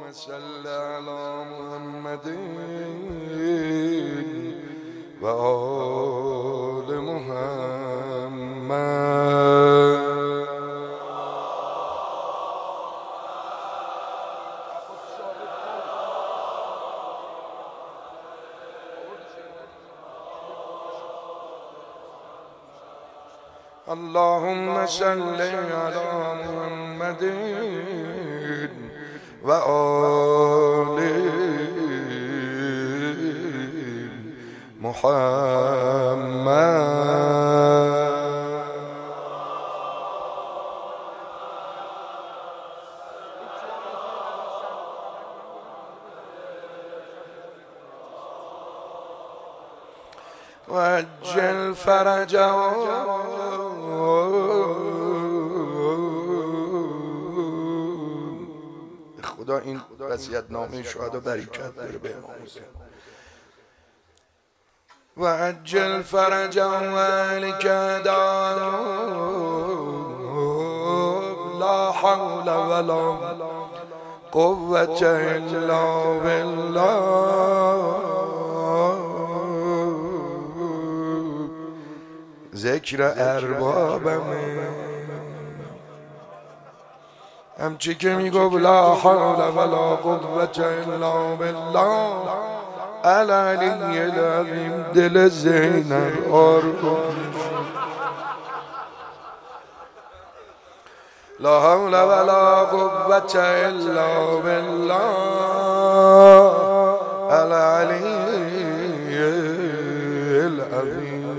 صل على محمد و آل محمد. اللهم صل على محمد و آل محمد. وعجل فرجهم خدا این وصیت‌نامه شهدا برکت داره به امام حسین. وعجل فرجهم وأهلك لا حول ولا قوة إلا بالله. ذکر اربابمه همچی که میگفت لا حول ولا قوة الا بالله العلی العظیم. دل زینب آروم لا حول ولا قوة الا بالله العلی العظیم.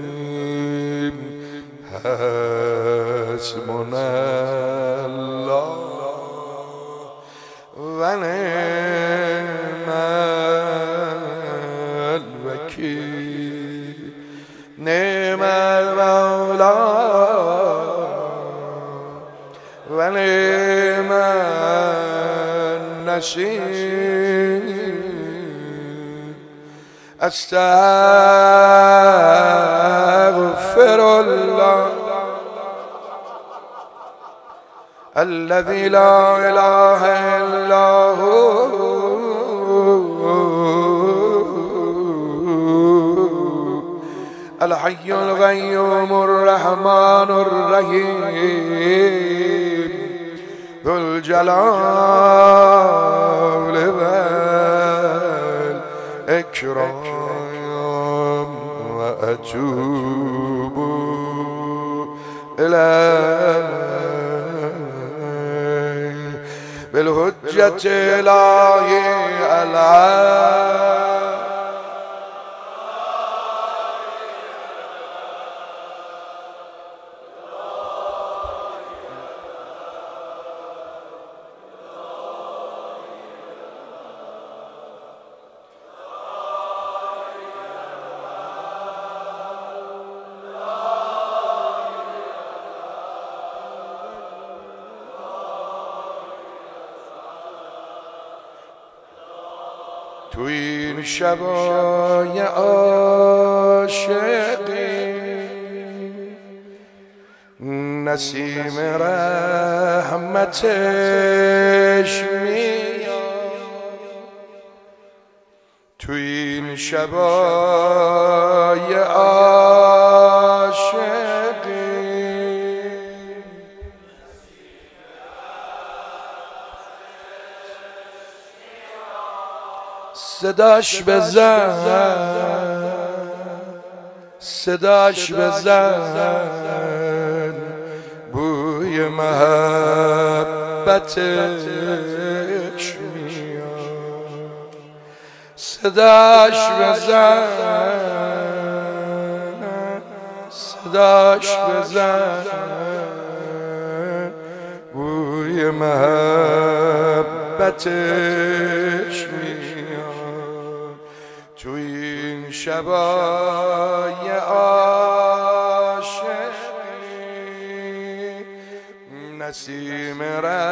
حسبنا الله و نعم الوکیل. نعم المولا و نعم النصیر. استغفر الله الذي لا إله إلا هو الحي القيوم الرحمن الرحيم ذو الجلال والإكرام. وأتوب إليه بالحجة الهی العظیم. تو این شبای عاشقی نسیم رحمتش میاد. تو این شبای عاشقی صداش بزن صداش بزن بوی محبتش میاد. صداش بزن صداش بزن بوی محبتش میاد. تو این شبای عاشقی نسیم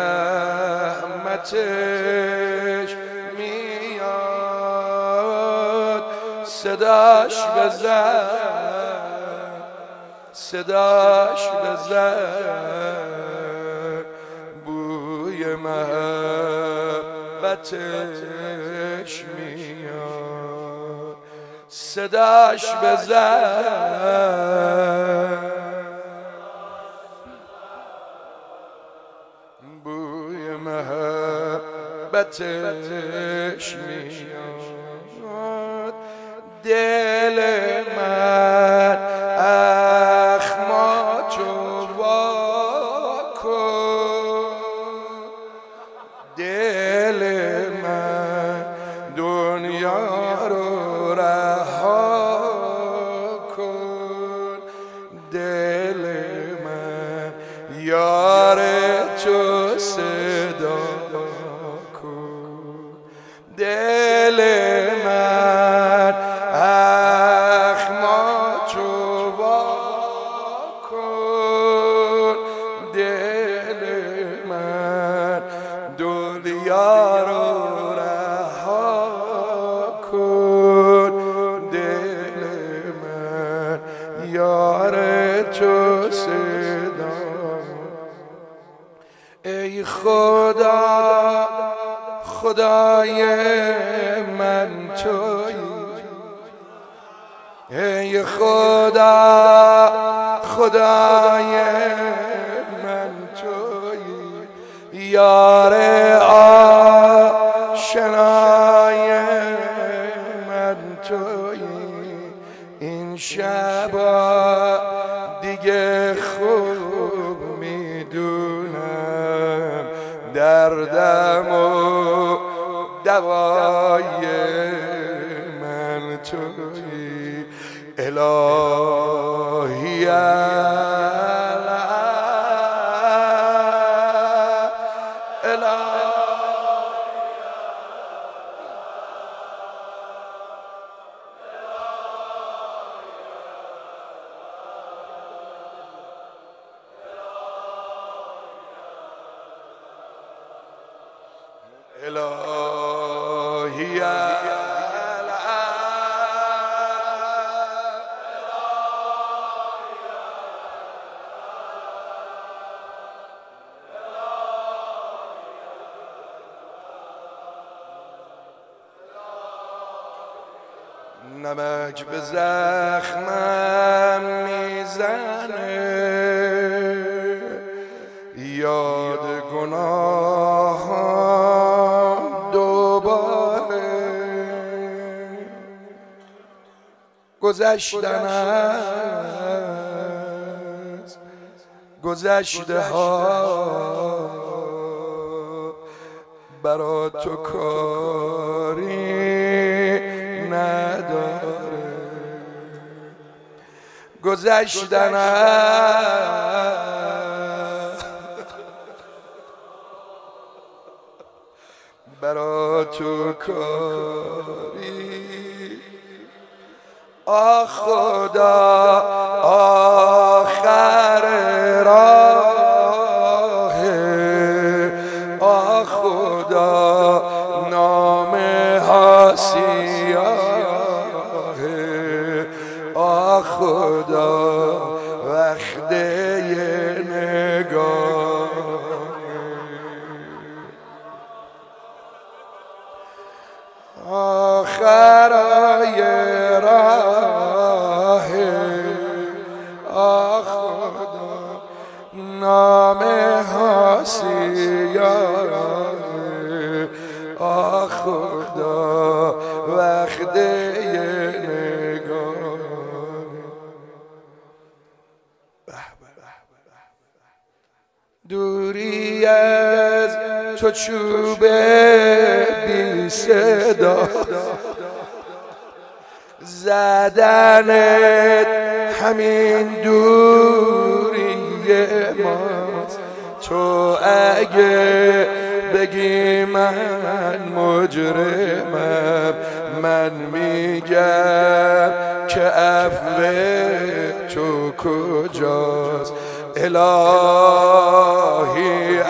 رحمتش میاد. صداش بزن صداش بزن بوی محبتش محبتش میاد صداش بزن بوی محبتش میاد دل من اخماتو وا کن دل من دنیا رو رها کن دل من یار تو صدا کن دل من اخماتو وا کن دل من دنیا رو رها کن دل من یار تو صدا ای خدا خدای من تویی ای خدا خدای من تویی یار آشنای من تویی این شبا دیگه خوب میدونم دردم و دوای من تویی الهی الهی نمک به زخمم میزنه یاد گناهام دوباره گذشتن از گذشته ها برا تو کاری نداره گذشتن برا تو کاری خدا آخر راه خدا نام سیاه خدا وقت نگاه آخرای راه خدا نام سیاه خدا وقت نگاه دوری از تو چوب بی صدا زدنت همین دوری ماست تو اگه بگی من مجرمم من میگم که عفو تو کجاست الهی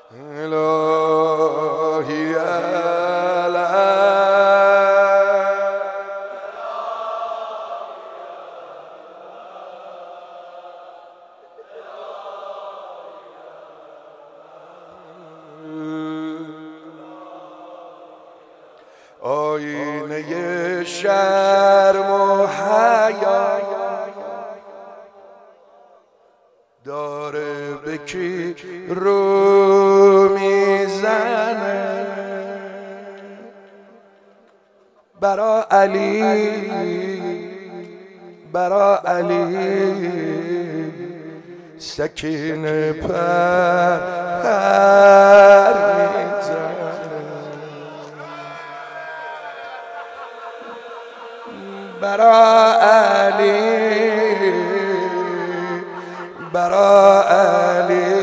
الهی آینه شرم و حیا داره به کی رو میزنه برا علی سکینه پر میزنه برا علی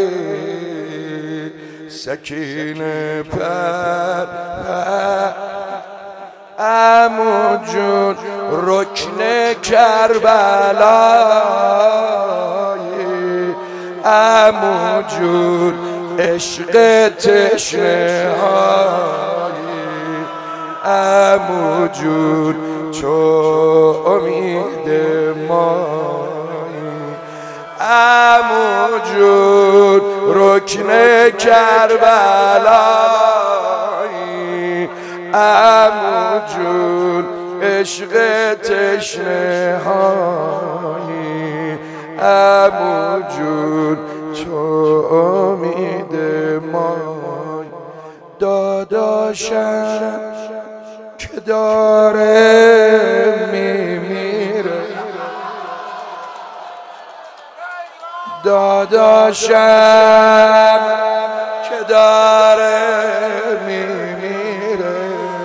سکینه پر عمو جون رکن کربلایی عمو جون عشق تشنه هایی عمو جون تو امید مایی عمو جون رکن کربلایی عمو جون عشق تشنه هایی عمو جون تو امید مایی داداشم که داره میمیره داداشم که داره میمیره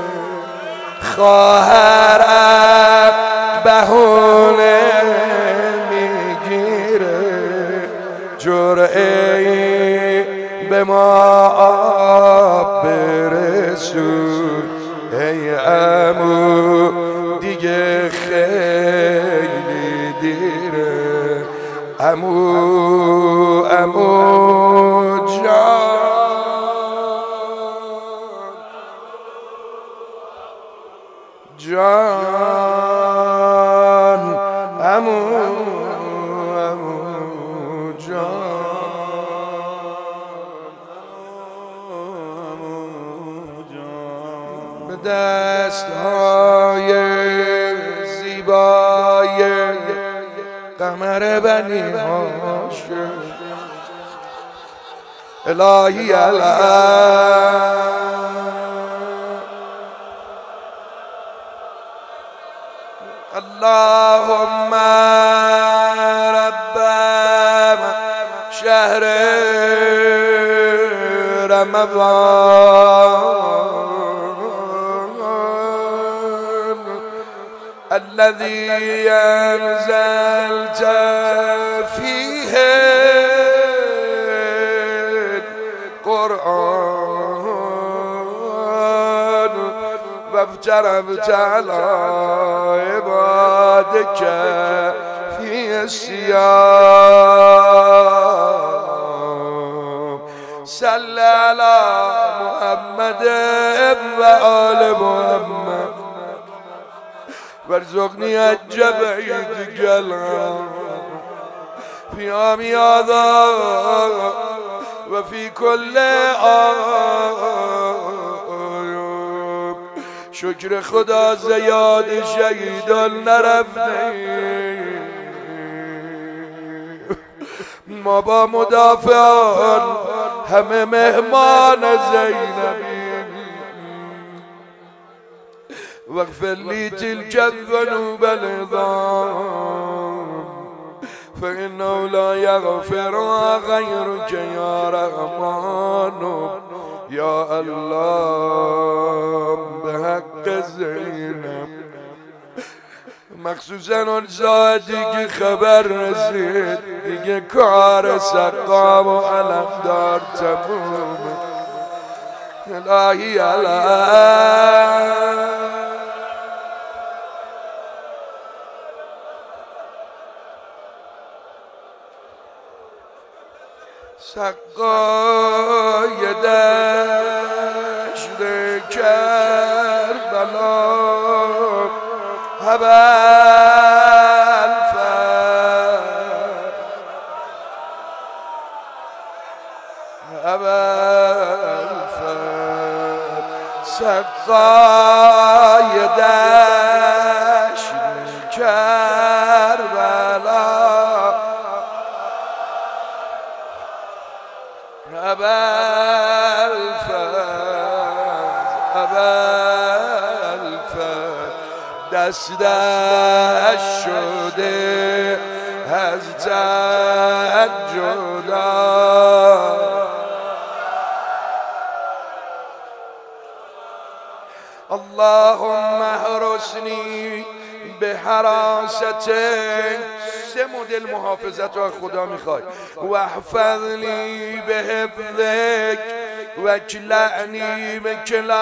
خواهرم بهونه میگیره جرعه‌ای به ما آب برسون ای عمو دیگه خیلی دیره عمو جان عمو جان به دستهای زیبای قمر بنی هاشم الهی اللهم رب شهر رمضان الذي أنزلت فيه القرآن وافترضت على عبادك في الصيام صل على محمد وآل محمد وارزقني الجبعيد قلم في عام هذا وفي كل عام شکر خدا زیاد شهیدان نرفته ما با مدافعان همه مهمان زینبی واغفر لي تلك الذنوب العظام فإنه لا يغفرها غيرك يا رحمن يا الله بحق زینب مخصوصا اون ساعتی که خبر رسید دیگه کار سقام و علمدار تمومه الهی سقای دشت کربلا سقای دشت کربلا دستش شده از تن جدا اللهم احرسنی به حراستک. 3 مدل محافظت رو از خدا میخوای. و احفظنی به حفظک و اکلعنی به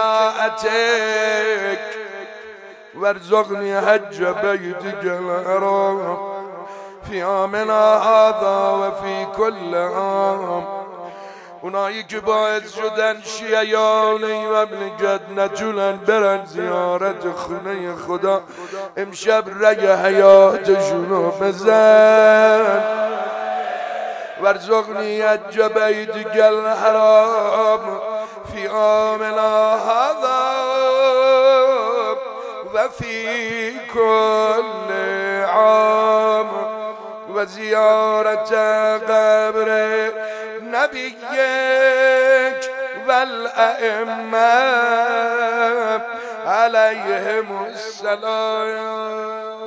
کلاعتک وارزقنی حج بیتک الحرام فی عامنا هذا و فی کل عام. اونایی که باعث شدن شیعیان مملکت نتونن برن زیارت خونه خدا، امشب رگ حیاتشونو بزن. وارزقنی حج بیتک الحرام فی عامنا هذا و فی کل عام و زیارت قبر نبیک و الائمه علیهم السلام.